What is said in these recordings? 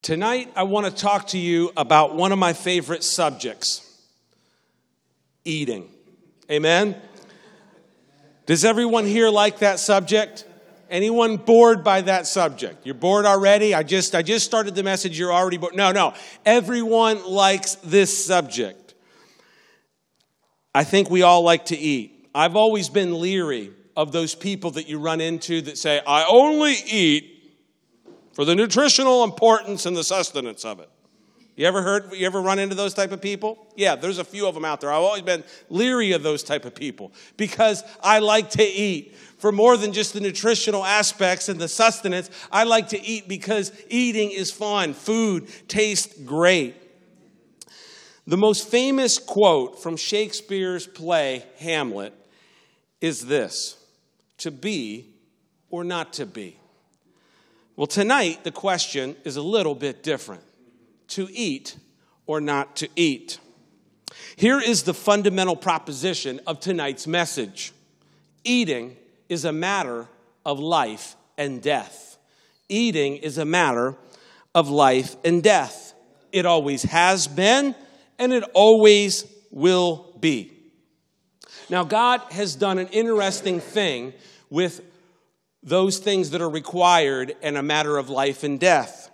Tonight, I want to talk to you about one of my favorite subjects, eating. Amen? Does everyone here like that subject? Anyone bored by that subject? You're bored already? I just started the message, you're already bored. No. Everyone likes this subject. I think we all like to eat. I've always been leery of those people that you run into that say, I only eat for the nutritional importance and the sustenance of it. You ever run into those type of people? Yeah, there's a few of them out there. I've always been leery of those type of people because I like to eat for more than just the nutritional aspects and the sustenance. I like to eat because eating is fun. Food tastes great. The most famous quote from Shakespeare's play, Hamlet, is this: to be or not to be. Well, tonight, the question is a little bit different. To eat or not to eat. Here is the fundamental proposition of tonight's message. Eating is a matter of life and death. Eating is a matter of life and death. It always has been, and it always will be. Now, God has done an interesting thing with those things that are required in a matter of life and death.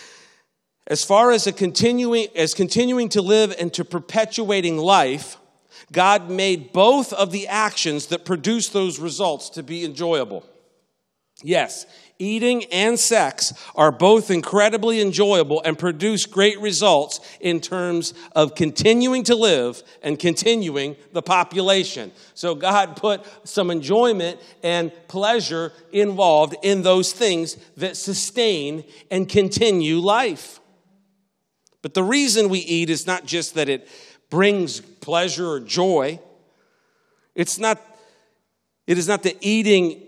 As far as continuing to live and to perpetuating life, God made both of the actions that produce those results to be enjoyable. Yes, eating and sex are both incredibly enjoyable and produce great results in terms of continuing to live and continuing the population. So God put some enjoyment and pleasure involved in those things that sustain and continue life. But the reason we eat is not just that it brings pleasure or joy. It is that eating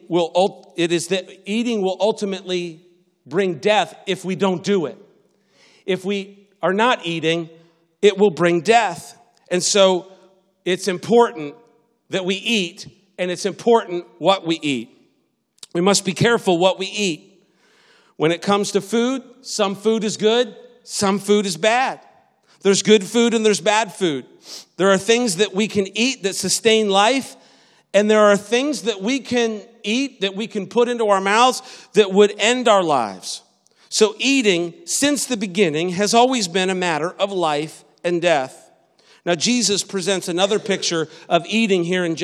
will ultimately bring death if we don't do it. If we are not eating, it will bring death. And so it's important that we eat, and it's important what we eat. We must be careful what we eat. When it comes to food, some food is good, some food is bad. There's good food and there's bad food. There are things that we can eat that sustain life, and there are things that we can eat, that we can put into our mouths that would end our lives. So eating, since the beginning, has always been a matter of life and death. Now, Jesus presents another picture of eating here in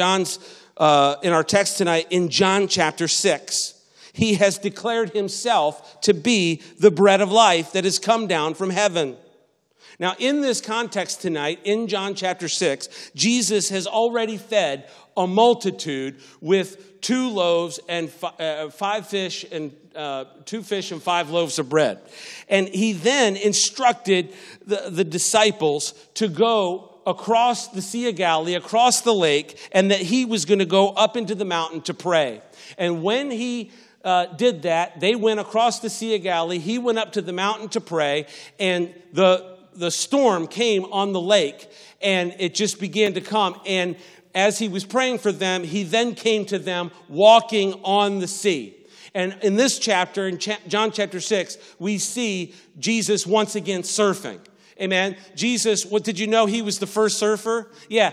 in our text tonight in John chapter 6. He has declared himself to be the bread of life that has come down from heaven. Now, in this context tonight, in John chapter 6, Jesus has already fed a multitude with 2 loaves and 5 fish and 2 fish and 5 loaves of bread. And he then instructed the disciples to go across the Sea of Galilee, across the lake, and that he was going to go up into the mountain to pray. And when he did that, they went across the Sea of Galilee. He went up to the mountain to pray, and the storm came on the lake, and it just began to come. And as he was praying for them, he then came to them walking on the sea. And in this chapter, in John chapter 6, we see Jesus once again surfing. Amen. Jesus, what did you know? He was the first surfer. Yeah.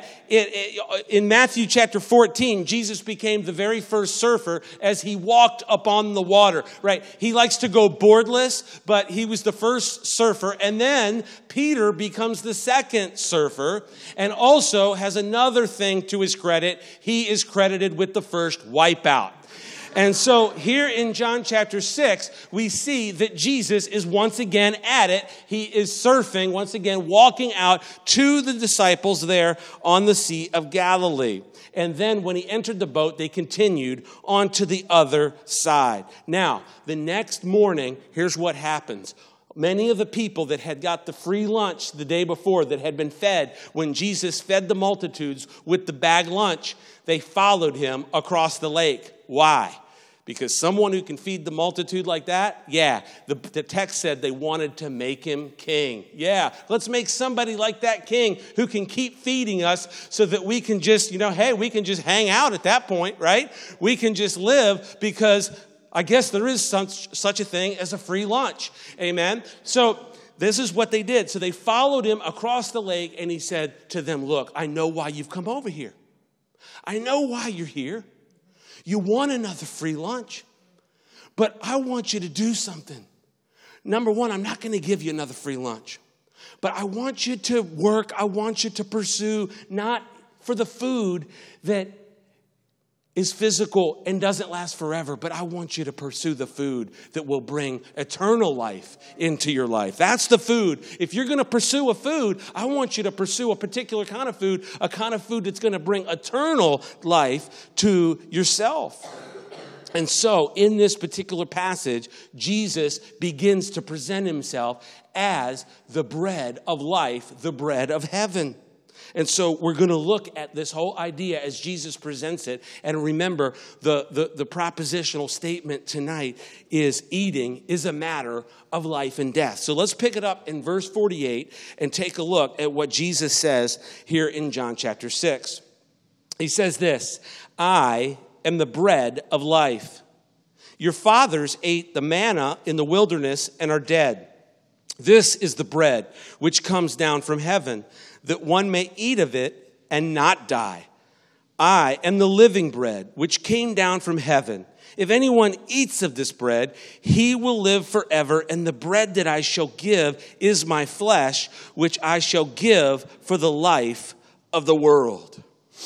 In Matthew chapter 14, Jesus became the very first surfer as he walked upon the water, right? He likes to go boardless, but he was the first surfer. And then Peter becomes the second surfer and also has another thing to his credit. He is credited with the first wipeout. And so here in John chapter 6, we see that Jesus is once again at it. He is surfing, once again, walking out to the disciples there on the Sea of Galilee. And then when he entered the boat, they continued on to the other side. Now, the next morning, here's what happens. Many of the people that had got the free lunch the day before, that had been fed when Jesus fed the multitudes with the bag lunch, they followed him across the lake. Why? Because someone who can feed the multitude like that, the text said they wanted to make him king. Yeah, let's make somebody like that king who can keep feeding us so that we can just, we can just hang out at that point, right? We can just live because I guess there is such a thing as a free lunch. Amen. So this is what they did. So they followed him across the lake, and he said to them, look, I know why you've come over here. I know why you're here. You want another free lunch, but I want you to do something. Number one, I'm not going to give you another free lunch, but I want you to work. I want you to pursue not for the food that is physical and doesn't last forever, but I want you to pursue the food that will bring eternal life into your life. That's the food. If you're going to pursue a food, I want you to pursue a particular kind of food, a kind of food that's going to bring eternal life to yourself. And so in this particular passage, Jesus begins to present himself as the bread of life, the bread of heaven. And so we're going to look at this whole idea as Jesus presents it. And remember, the propositional statement tonight is eating is a matter of life and death. So let's pick it up in verse 48 and take a look at what Jesus says here in John chapter 6. He says this, I am the bread of life. Your fathers ate the manna in the wilderness and are dead. This is the bread which comes down from heaven, that one may eat of it and not die. I am the living bread which came down from heaven. If anyone eats of this bread, he will live forever, and the bread that I shall give is my flesh, which I shall give for the life of the world.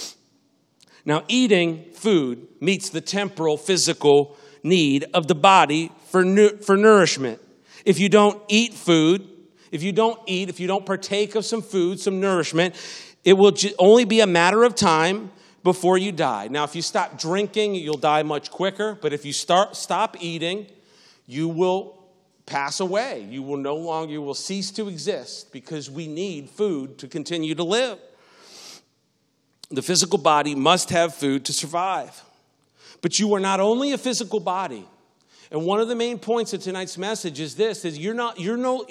Now, eating food meets the temporal, physical need of the body for nourishment. If you don't eat food, if you don't partake of some food, some nourishment, it will only be a matter of time before you die. Now, if you stop drinking, you'll die much quicker. But if you stop eating, you will pass away. You will cease to exist, because we need food to continue to live. The physical body must have food to survive. But you are not only a physical body. And one of the main points of tonight's message is this, is you're not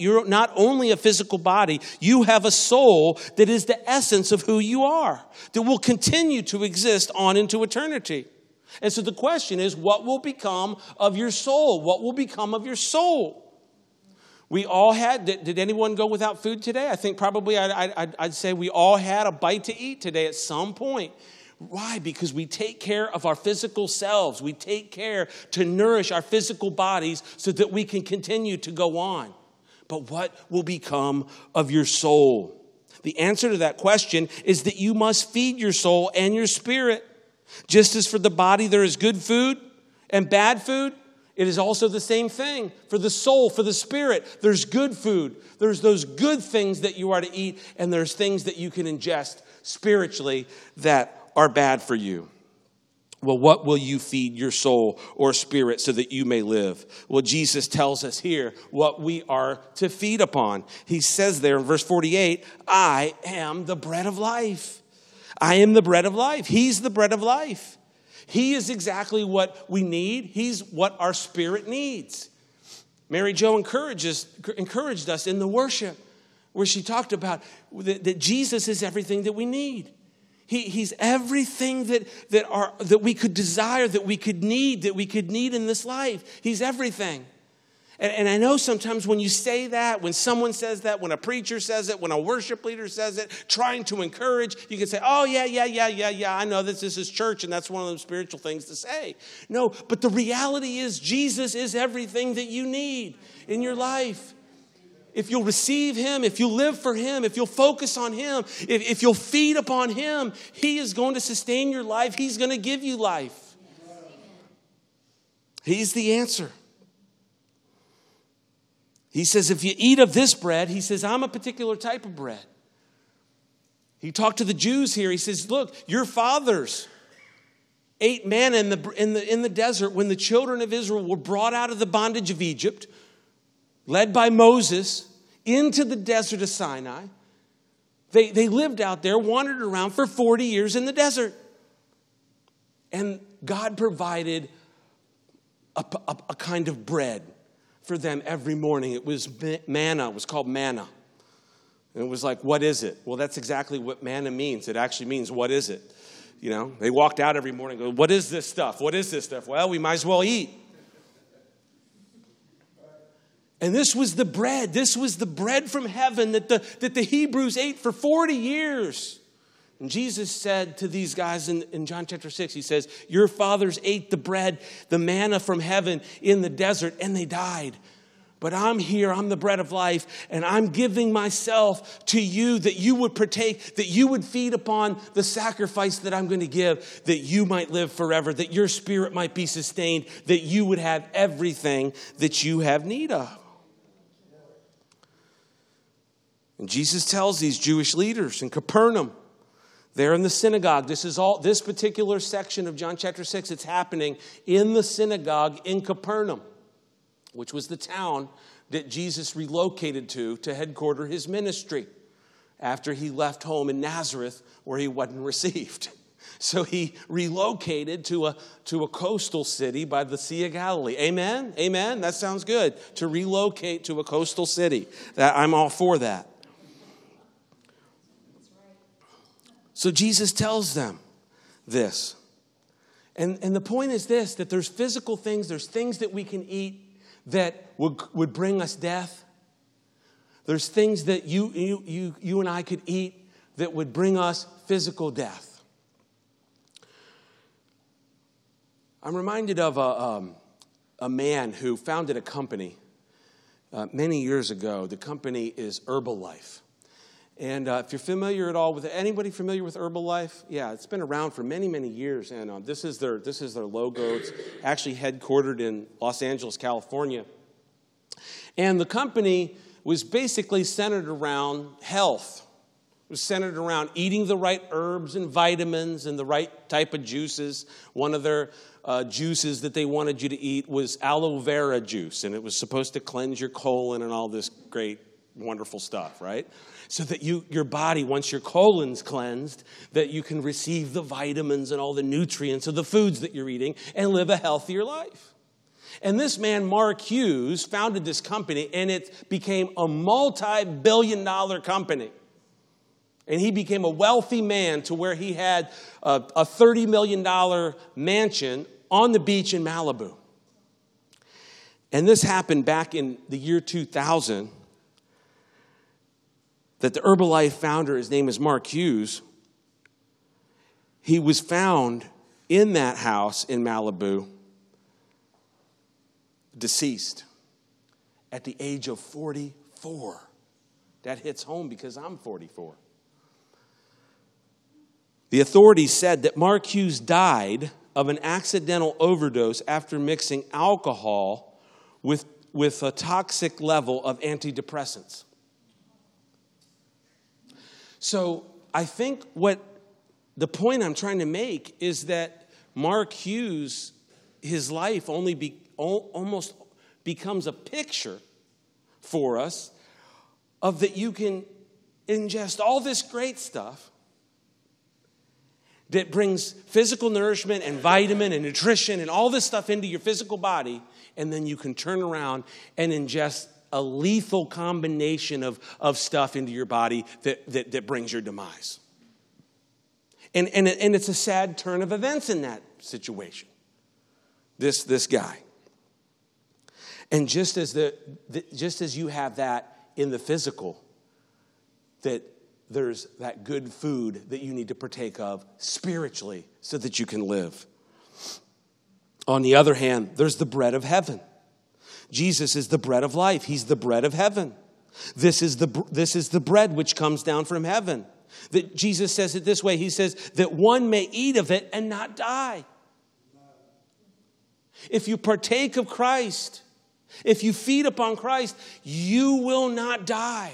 only a physical body, you have a soul that is the essence of who you are, that will continue to exist on into eternity. And so the question is, what will become of your soul? What will become of your soul? We all had, did anyone go without food today? I think probably I'd say we all had a bite to eat today at some point. Why? Because we take care of our physical selves. We take care to nourish our physical bodies so that we can continue to go on. But what will become of your soul? The answer to that question is that you must feed your soul and your spirit. Just as for the body there is good food and bad food, it is also the same thing for the soul, for the spirit. There's good food. There's those good things that you are to eat, and there's things that you can ingest spiritually that are bad for you. Well, what will you feed your soul or spirit so that you may live? Well, Jesus tells us here what we are to feed upon. He says there in verse 48, I am the bread of life. I am the bread of life. He's the bread of life. He is exactly what we need. He's what our spirit needs. Mary Jo encouraged us in the worship where she talked about that Jesus is everything that we need. He's everything that we could desire, that we could need in this life. He's everything. And I know sometimes when you say that, when someone says that, when a preacher says it, when a worship leader says it, trying to encourage, you can say, oh, yeah, I know this is church, and that's one of those spiritual things to say. No, but the reality is Jesus is everything that you need in your life. If you'll receive him, if you'll live for him, if you'll focus on him, if you'll feed upon him, he is going to sustain your life. He's going to give you life. He's the answer. He says, if you eat of this bread, he says, I'm a particular type of bread. He talked to the Jews here. He says, look, your fathers ate manna in the desert when the children of Israel were brought out of the bondage of Egypt, led by Moses into the desert of Sinai. They lived out there, wandered around for 40 years in the desert. And God provided a kind of bread for them every morning. It was manna. It was called manna. And it was like, what is it? Well, that's exactly what manna means. It actually means, what is it? You know, they walked out every morning and go, what is this stuff? What is this stuff? Well, we might as well eat. And this was the bread. This was the bread from heaven that the Hebrews ate for 40 years. And Jesus said to these guys in John chapter 6, he says, your fathers ate the bread, the manna from heaven in the desert, and they died. But I'm here, I'm the bread of life, and I'm giving myself to you that you would partake, that you would feed upon the sacrifice that I'm going to give, that you might live forever, that your spirit might be sustained, that you would have everything that you have need of. And Jesus tells these Jewish leaders in Capernaum, they're in the synagogue. This particular section of John chapter 6, it's happening in the synagogue in Capernaum, which was the town that Jesus relocated to headquarter his ministry after he left home in Nazareth where he wasn't received. So he relocated to a coastal city by the Sea of Galilee. Amen? Amen? That sounds good. To relocate to a coastal city. I'm all for that. So Jesus tells them this. And the point is this, that there's physical things, there's things that we can eat that would bring us death. There's things that you and I could eat that would bring us physical death. I'm reminded of a man who founded a company many years ago. The company is Herbalife. And if you're familiar at all with it, anybody familiar with Herbalife? Yeah, it's been around for many, many years. And this is their logo. It's actually headquartered in Los Angeles, California. And the company was basically centered around health. It was centered around eating the right herbs and vitamins and the right type of juices. One of their juices that they wanted you to eat was aloe vera juice. And it was supposed to cleanse your colon and all this great, wonderful stuff, right? So that your body, once your colon's cleansed, that you can receive the vitamins and all the nutrients of the foods that you're eating and live a healthier life. And this man, Mark Hughes, founded this company, and it became a multi-billion-dollar company. And he became a wealthy man to where he had a $30 million mansion on the beach in Malibu. And this happened back in the year 2000. That the Herbalife founder, his name is Mark Hughes, he was found in that house in Malibu, deceased at the age of 44. That hits home because I'm 44. The authorities said that Mark Hughes died of an accidental overdose after mixing alcohol with a toxic level of antidepressants. So I think what the point I'm trying to make is that Mark Hughes, his life almost becomes a picture for us of that you can ingest all this great stuff that brings physical nourishment and vitamin and nutrition and all this stuff into your physical body, and then you can turn around and ingest a lethal combination of stuff into your body that brings your demise. And it's a sad turn of events in that situation. This guy. And just as you have that in the physical, that there's that good food that you need to partake of spiritually so that you can live. On the other hand, there's the bread of heaven. Jesus is the bread of life. He's the bread of heaven. This is the bread which comes down from heaven. That Jesus says it this way. He says that one may eat of it and not die. If you partake of Christ, if you feed upon Christ, you will not die.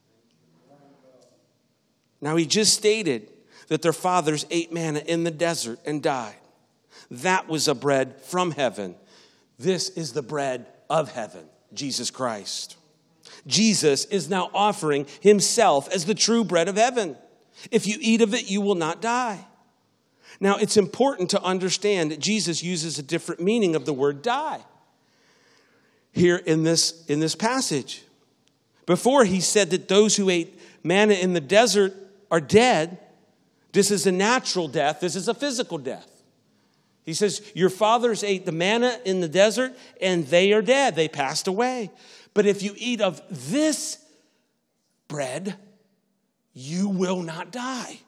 Now he just stated that their fathers ate manna in the desert and died. That was a bread from heaven. This is the bread of heaven, Jesus Christ. Jesus is now offering himself as the true bread of heaven. If you eat of it, you will not die. Now, it's important to understand that Jesus uses a different meaning of the word die here in this passage. Before, he said that those who ate manna in the desert are dead. This is a natural death. This is a physical death. He says, your fathers ate the manna in the desert, and they are dead. They passed away. But if you eat of this bread, you will not die.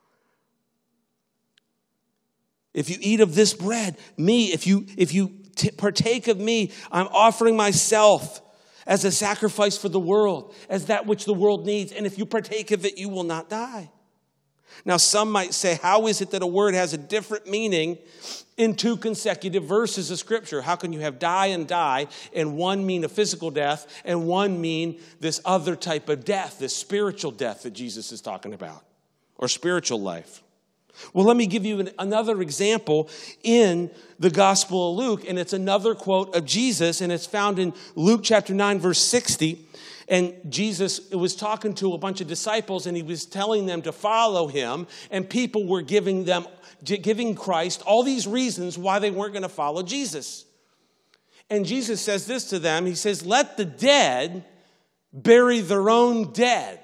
If you eat of this bread, me, if you partake of me, I'm offering myself as a sacrifice for the world, as that which the world needs. And if you partake of it, you will not die. Now, some might say, how is it that a word has a different meaning in 2 consecutive verses of Scripture? How can you have die, and one mean a physical death, and one mean this other type of death, this spiritual death that Jesus is talking about, or spiritual life? Well, let me give you another example in the Gospel of Luke, and it's another quote of Jesus, and it's found in Luke chapter 9, verse 60. And Jesus was talking to a bunch of disciples, and he was telling them to follow him, and people were giving Christ all these reasons why they weren't going to follow Jesus. And Jesus says this to them. He says, let the dead bury their own dead,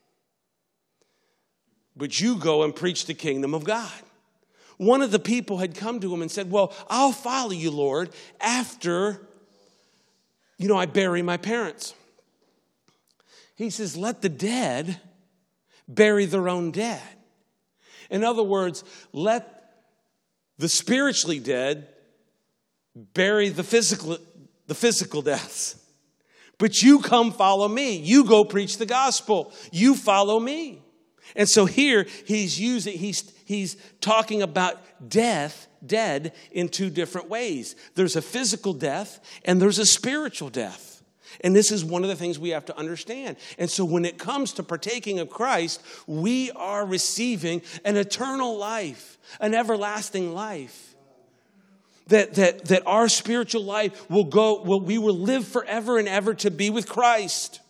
but you go and preach the kingdom of God. One of the people had come to him and said, well, I'll follow you, Lord, after, I bury my parents. He says, let the dead bury their own dead. In other words, let the spiritually dead bury the physical deaths. But you come follow me. You go preach the gospel. You follow me. And so here he's talking about dead in two different ways. There's a physical death and there's a spiritual death. And this is one of the things we have to understand. And so when it comes to partaking of Christ, we are receiving an eternal life, an everlasting life. That our spiritual life we will live forever and ever to be with Christ.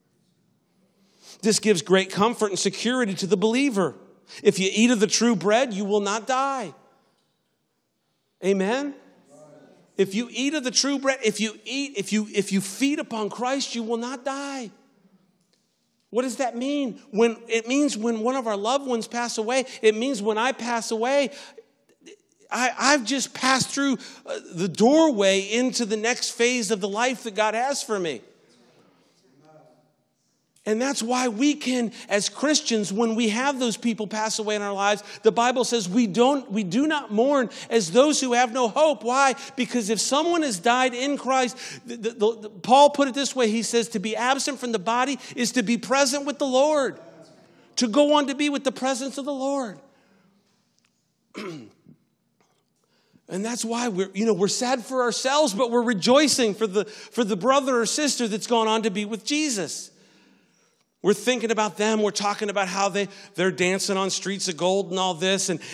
This gives great comfort and security to the believer. If you eat of the true bread, you will not die. Amen? If you eat of the true bread, if you feed upon Christ, you will not die. What does that mean? It means when one of our loved ones pass away, it means when I pass away, I've just passed through the doorway into the next phase of the life that God has for me. And that's why we can, as Christians, when we have those people pass away in our lives, the Bible says we do not mourn as those who have no hope. Why? Because if someone has died in Christ, Paul put it this way. He says to be absent from the body is to be present with the Lord. To go on to be with the presence of the Lord. And that's why we're sad for ourselves, but we're rejoicing for the brother or sister that's gone on to be with Jesus. We're thinking about them. We're talking about how they're dancing on streets of gold and all this. And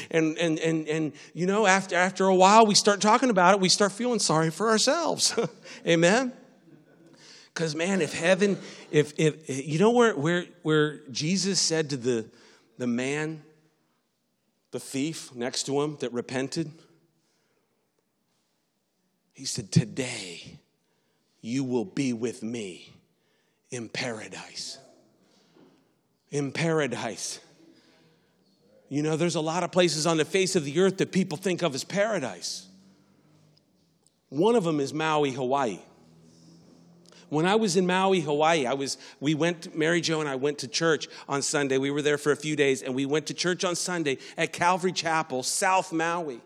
after a while, we start talking about it. We start feeling sorry for ourselves. Amen? Because, man, if heaven, if where Jesus said to the man, the thief next to him that repented, he said, today you will be with me in paradise. In paradise. There's a lot of places on the face of the earth that people think of as paradise. One of them is Maui, Hawaii. When I was in Maui, Hawaii, Mary Jo and I went to church on Sunday. We were there for a few days, and we went to church on Sunday at Calvary Chapel, South Maui.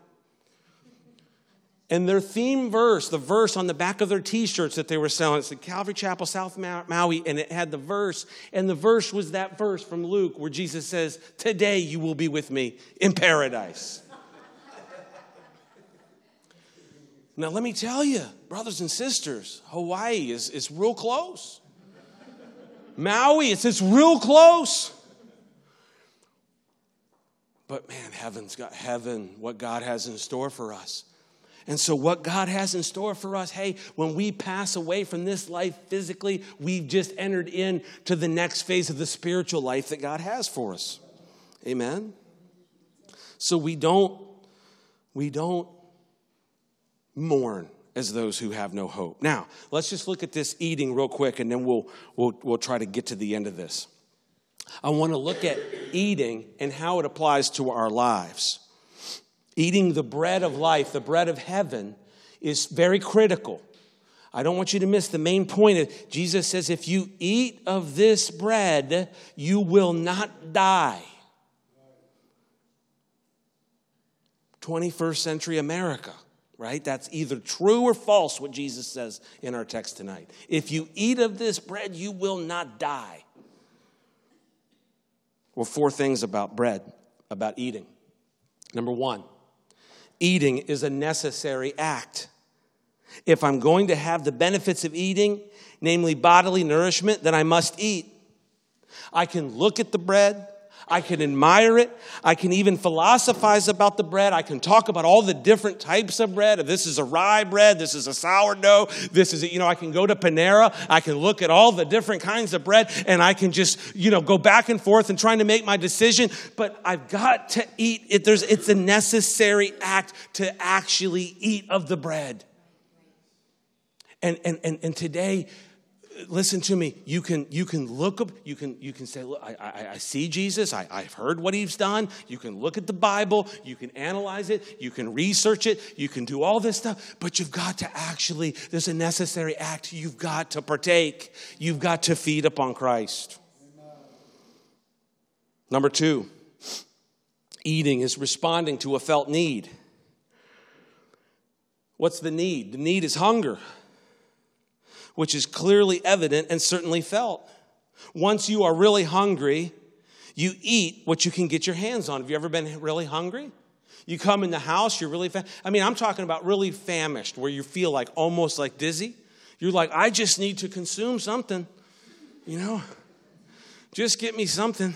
And their theme verse, the verse on the back of their T-shirts that they were selling, it said Calvary Chapel, South Maui, and it had the verse. And the verse was that verse from Luke where Jesus says, today you will be with me in paradise. Now, let me tell you, brothers and sisters, Hawaii is real close. Maui, it's real close. But man, heaven, what God has in store for us. And so what God has in store for us, hey, when we pass away from this life physically, we've just entered into the next phase of the spiritual life that God has for us. Amen? So we don't mourn as those who have no hope. Now, let's just look at this eating real quick, and then we'll try to get to the end of this. I want to look at eating and how it applies to our lives. Eating the bread of life, the bread of heaven, is very critical. I don't want you to miss the main point. Jesus says, if you eat of this bread, you will not die. 21st century America, right? That's either true or false, what Jesus says in our text tonight. If you eat of this bread, you will not die. Well, 4 things about bread, about eating. Number 1, eating is a necessary act. If I'm going to have the benefits of eating, namely bodily nourishment, then I must eat. I can look at the bread. I can admire it. I can even philosophize about the bread. I can talk about all the different types of bread. If this is a rye bread, this is a sourdough, this is, I can go to Panera. I can look at all the different kinds of bread and I can just, go back and forth and trying to make my decision. But I've got to eat it. It's a necessary act to actually eat of the bread. And today, listen to me. You can look up. You can say, look, I see Jesus. I've heard what he's done. You can look at the Bible. You can analyze it. You can research it. You can do all this stuff. But you've got to actually. There's a necessary act. You've got to partake. You've got to feed upon Christ. Number 2, eating is responding to a felt need. What's the need? The need is hunger, which is clearly evident and certainly felt. Once you are really hungry, you eat what you can get your hands on. Have you ever been really hungry? You come in the house, you're really I'm talking about really famished, where you feel like almost like dizzy. You're like, I just need to consume something, Just get me something,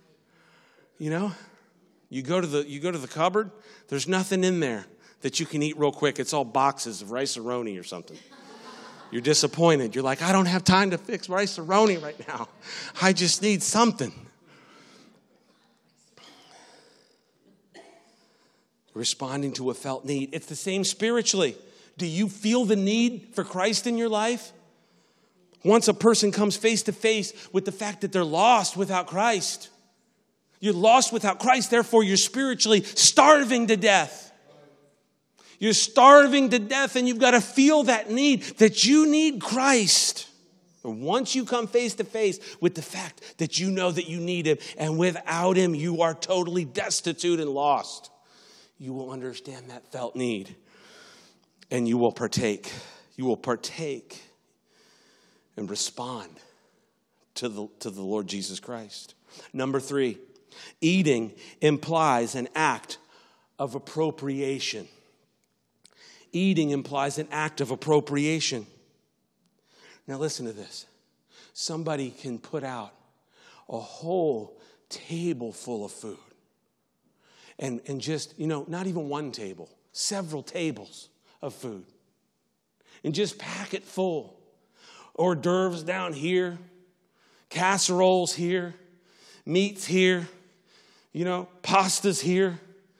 You go to the cupboard, there's nothing in there that you can eat real quick. It's all boxes of rice-a-roni or something. You're disappointed. You're like, I don't have time to fix rice-a-roni right now. I just need something. Responding to a felt need. It's the same spiritually. Do you feel the need for Christ in your life? Once a person comes face to face with the fact that they're lost without Christ, you're lost without Christ, therefore you're spiritually starving to death. You're starving to death and you've got to feel that need, that you need Christ. And once you come face to face with the fact that you know that you need him and without him you are totally destitute and lost, you will understand that felt need and you will partake. You will partake and respond to the Lord Jesus Christ. Number 3, eating implies an act of appropriation. Eating implies an act of appropriation. Now listen to this. Somebody can put out a whole table full of food. And just, not even one table, several tables of food. And just pack it full. Hors d'oeuvres down here, casseroles here, meats here, pastas here,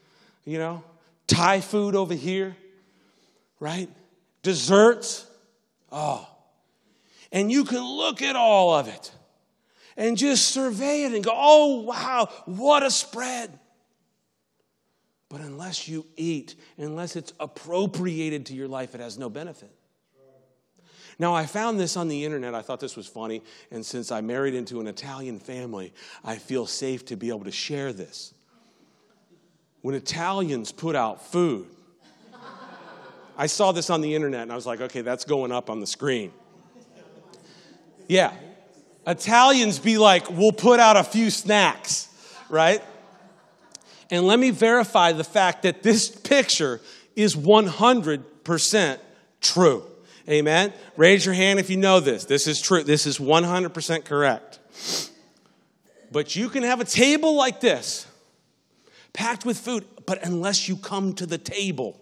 Thai food over here. Right? Desserts. Oh. And you can look at all of it and just survey it and go, oh, wow, what a spread. But unless you eat, unless it's appropriated to your life, it has no benefit. Now, I found this on the internet. I thought this was funny. And since I married into an Italian family, I feel safe to be able to share this. When Italians put out food, I saw this on the internet and I was like, okay, that's going up on the screen. Yeah. Italians be like, we'll put out a few snacks, right? And let me verify the fact that this picture is 100% true. Amen? Raise your hand if you know this. This is true. This is 100% correct. But you can have a table like this, packed with food, but unless you come to the table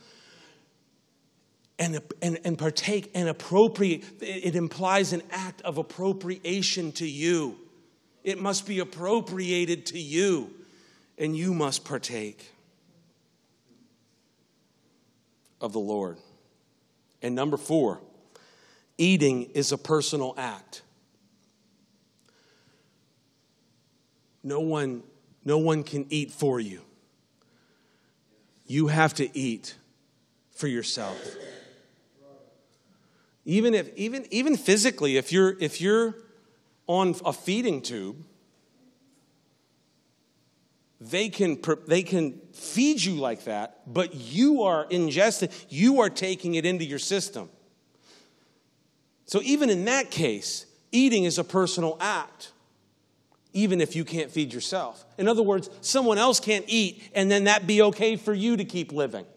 and partake and appropriate, it implies an act of appropriation to you. It must be appropriated to you, and you must partake of the Lord. And number 4, eating is a personal act. No one can eat for you. You have to eat for yourself. Even physically, if you're on a feeding tube, they can feed you like that, but you are ingesting, you are taking it into your system. So even in that case, eating is a personal act, even if you can't feed yourself. In other words, someone else can't eat, and then that be okay for you to keep living.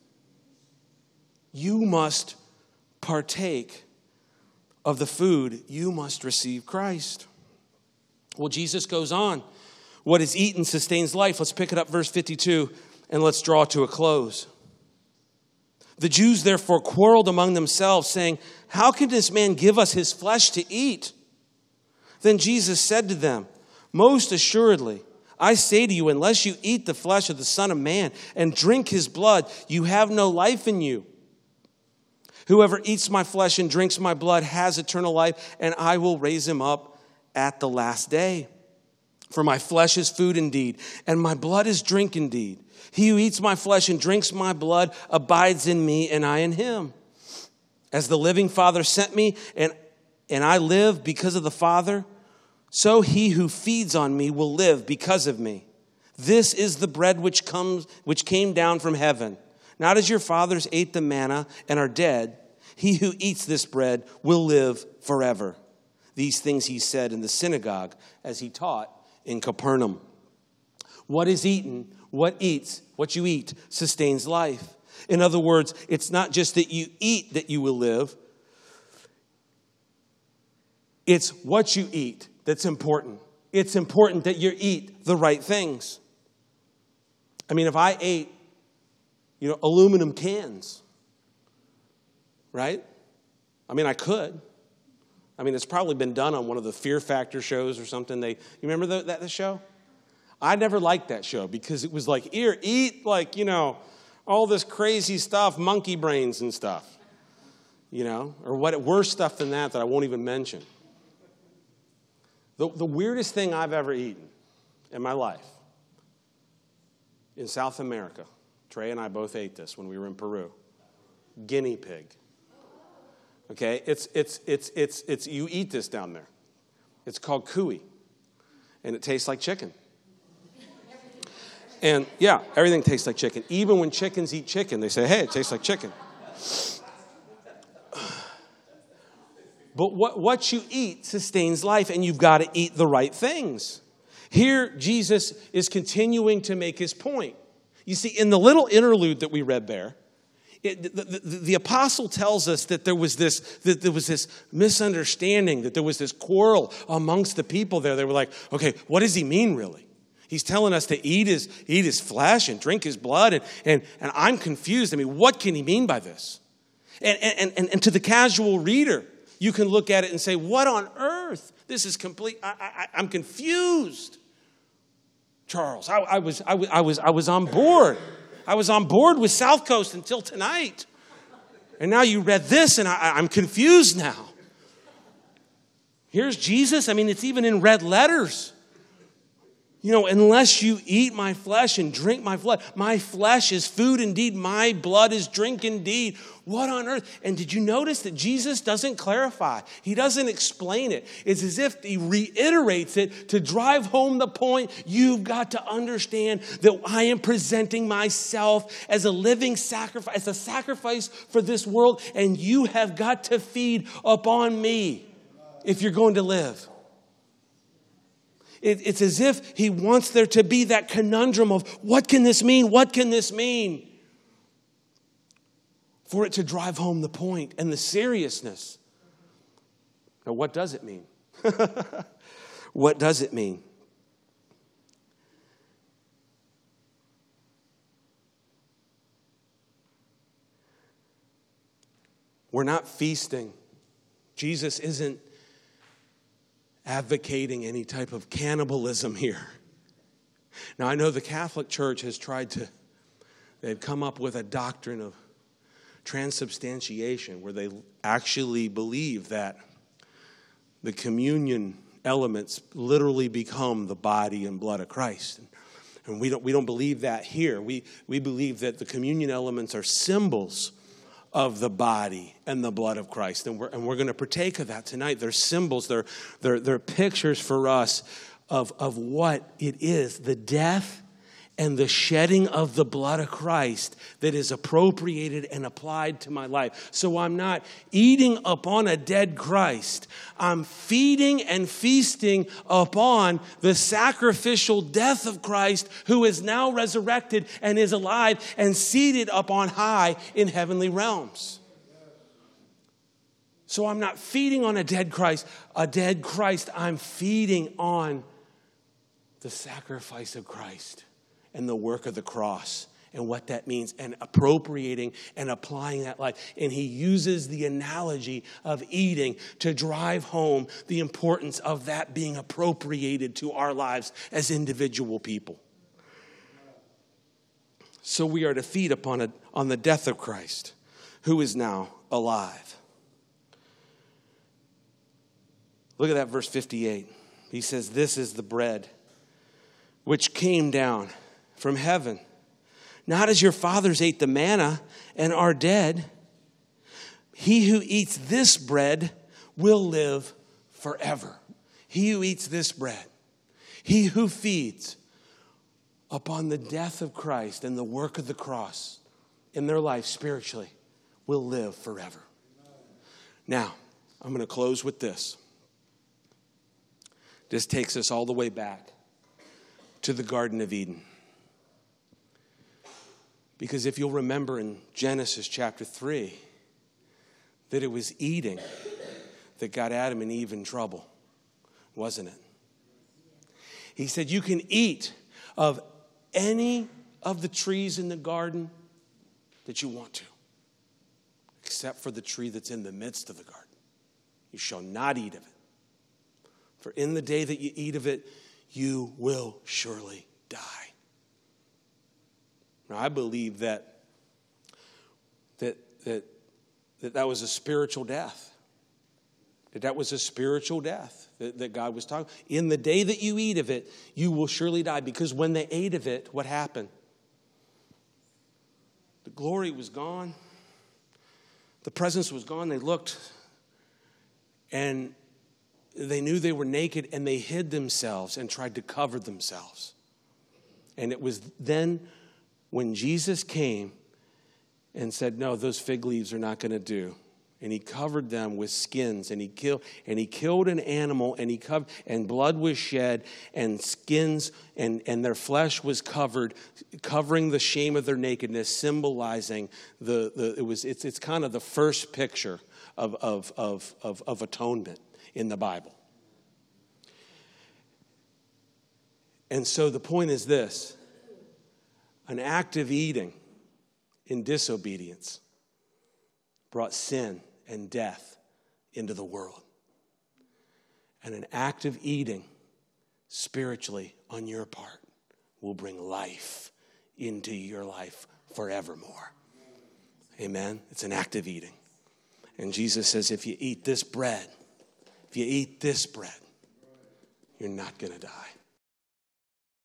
You must partake of the food. You must receive Christ. Well, Jesus goes on. What is eaten sustains life. Let's pick it up, verse 52, and let's draw to a close. The Jews therefore quarreled among themselves, saying, "How can this man give us his flesh to eat?" Then Jesus said to them, "Most assuredly, I say to you, unless you eat the flesh of the Son of Man and drink his blood, you have no life in you. Whoever eats my flesh and drinks my blood has eternal life, and I will raise him up at the last day. For my flesh is food indeed, and my blood is drink indeed. He who eats my flesh and drinks my blood abides in me, and I in him. As the living Father sent me, and I live because of the Father, so he who feeds on me will live because of me. This is the bread which came down from heaven. Not as your fathers ate the manna and are dead. He who eats this bread will live forever." These things he said in the synagogue as he taught in Capernaum. What is eaten, what you eat sustains life. In other words, it's not just that you eat that you will live. It's what you eat that's important. It's important that you eat the right things. I mean, if I ate, aluminum cans, right? I mean, I could. I mean, it's probably been done on one of the Fear Factor shows or something. You remember that show? I never liked that show because it was like, eat like, all this crazy stuff, monkey brains and stuff, or worse stuff than that I won't even mention. The weirdest thing I've ever eaten in my life in South America, Trey and I both ate this when we were in Peru, guinea pig. Okay, it's you eat this down there. It's called cuy, and it tastes like chicken. And yeah, everything tastes like chicken. Even when chickens eat chicken, they say, "Hey, it tastes like chicken." But what you eat sustains life, and you've got to eat the right things. Here, Jesus is continuing to make his point. You see, in the little interlude that we read there, the apostle tells us that there was this misunderstanding, that there was this quarrel amongst the people there. They were like, okay, what does he mean really? He's telling us to eat his flesh and drink his blood, and I'm confused. I mean, what can he mean by this? And to the casual reader, you can look at it and say, what on earth? This is complete. I'm confused. Charles, I was on board. I was on board with South Coast until tonight. And now you read this, and I'm confused now. Here's Jesus. I mean, it's even in red letters. Unless you eat my flesh and drink my blood. My flesh is food indeed. My blood is drink indeed. What on earth? And did you notice that Jesus doesn't clarify? He doesn't explain it. It's as if he reiterates it to drive home the point. You've got to understand that I am presenting myself as a living sacrifice, as a sacrifice for this world. And you have got to feed upon me if you're going to live. It's as if he wants there to be that conundrum of what can this mean? What can this mean? For it to drive home the point and the seriousness. Now, what does it mean? What does it mean? We're not feasting. Jesus isn't advocating any type of cannibalism here. Now, I know the Catholic Church has they've come up with a doctrine of transubstantiation where they actually believe that the communion elements literally become the body and blood of Christ. And we don't believe that here. We believe that the communion elements are symbols of the body and the blood of Christ. And we're going to partake of that tonight. They're symbols, they're pictures for us of what it is, the death and the shedding of the blood of Christ that is appropriated and applied to my life. So I'm not eating upon a dead Christ. I'm feeding and feasting upon the sacrificial death of Christ, who is now resurrected and is alive and seated up on high in heavenly realms. So I'm not feeding on a dead Christ. I'm feeding on the sacrifice of Christ and the work of the cross and what that means, and appropriating and applying that life. And he uses the analogy of eating to drive home the importance of that being appropriated to our lives as individual people. So we are to feed on the death of Christ, who is now alive. Look at that verse 58. He says, "This is the bread which came down from heaven, not as your fathers ate the manna and are dead. He who eats this bread will live forever." He who eats this bread, he who feeds upon the death of Christ and the work of the cross in their life spiritually, will live forever. Now, I'm going to close with this. This takes us all the way back to the Garden of Eden. Because if you'll remember in Genesis chapter 3, that it was eating that got Adam and Eve in trouble, wasn't it? He said, you can eat of any of the trees in the garden that you want to, except for the tree that's in the midst of the garden. You shall not eat of it. For in the day that you eat of it, you will surely die. Now, I believe that was a spiritual death. That was a spiritual death that God was talking. In the day that you eat of it, you will surely die. Because when they ate of it, what happened? The glory was gone. The presence was gone. They looked and they knew they were naked, and they hid themselves and tried to cover themselves. And it was then when Jesus came and said, no, those fig leaves are not going to do. And he covered them with skins, and he killed an animal, and blood was shed, and skins, and their flesh was covered, covering the shame of their nakedness, symbolizing it's kind of the first picture of atonement in the Bible. And so the point is this: an act of eating in disobedience brought sin and death into the world. And an act of eating spiritually on your part will bring life into your life forevermore. Amen? It's an act of eating. And Jesus says, if you eat this bread, you're not going to die.